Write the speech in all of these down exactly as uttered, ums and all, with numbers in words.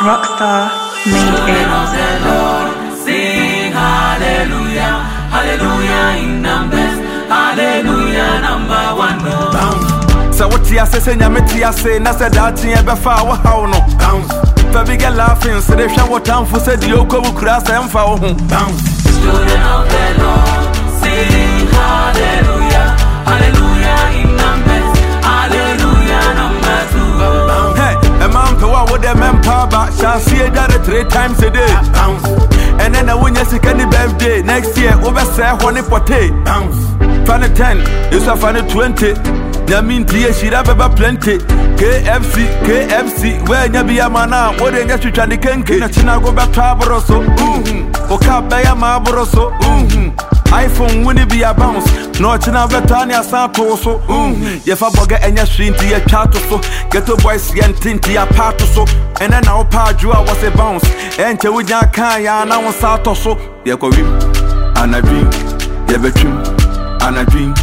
Rockstar made Children of the Lord, sing hallelujah, hallelujah in numbers, hallelujah number one. Bounce. So what you say, say, you say, na say that you ever found how no bounce. Baby girl laughing, so they show what time for said you go cross and found bounce. Children of the Lord, sing hallelujah, hallelujah in numbers, hallelujah number two. Hey, a man to what would the man power back shall see it three times a day. Bounce. And then I win your second birthday next year over say honey potato. Bounce. Funny ten, it's a funny twenty. Ya mean tea, she have ever plenty. K F C, K F C, where you be a man now, what then you should try to kenke. Nachina go back to Abroso, mm-hm. Oka Baya Mabroso, mm-hm. iPhone wouldn't be a bounce. No China Betania Santoso, mm-hm. If I bugger and your stream to your chat so, get a boys and tinty a part so. And then our Padua was a bounce. And Chewija Kaya now on Satoso, Yakorim, and a dream, Yabetrim, and a dream,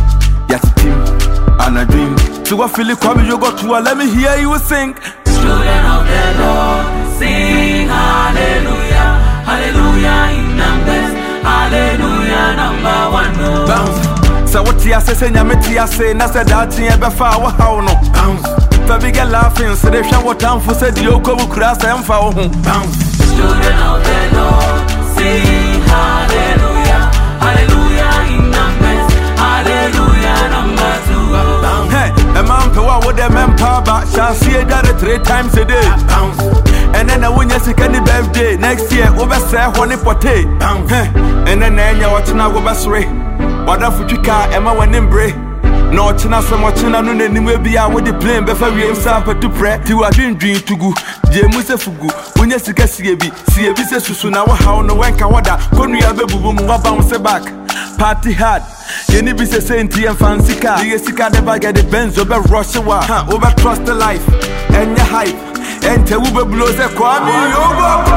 Yatim. And I dream. So what feel it coming you got to let me hear you sing. Children of the Lord, sing hallelujah, hallelujah in numbers, hallelujah number one. Bounce. So what you say, say, you say, na say that you ever found how no bounce. Baby girl laughing, so they show what time for said you go cross and found bounce. Children of the Lord, sing hallelujah, hallelujah in numbers, hallelujah number two. Hey, a man to what would the man power back shall see it three times a day. Bounce. And then I win your second birthday next year over say honey potato. Bounce. Hey, and then you're watching our basre. What if you can't Emma when in bray? No china some watching no name be out with the plane before we himself to pray. To a dream dream to go. James Fugu, when you see a C A B, C A B says to now how no one can water. Couldn't you have a boom bounce back? Party hard. You need to be saying T and fancy car. You see, can never get the Benz over Russia, over trust the life and your hype. And the Uber blows a Kwame over.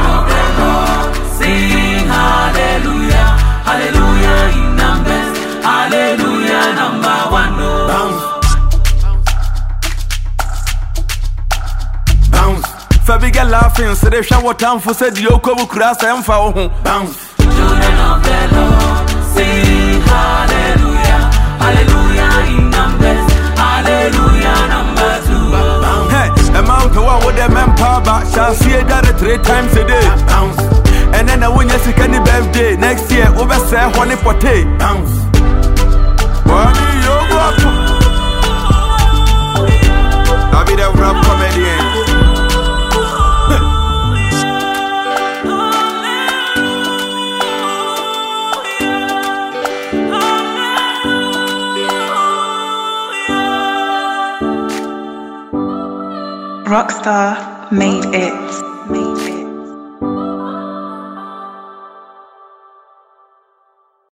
Sing hallelujah, hallelujah in numbers, hallelujah number one. Bounce. Bounce. Fabi girl laughing, so they show what time for said you go cross and found bounce. Children of the Lord, sing hallelujah, hallelujah in numbers, hallelujah number two. Hey, a man to what would the man power back shall see it three times a day. Bounce. And then I win your second birthday next year over say honey potato. Bounce. What do you got to? I'll be the rap comedian. Rockstar made it.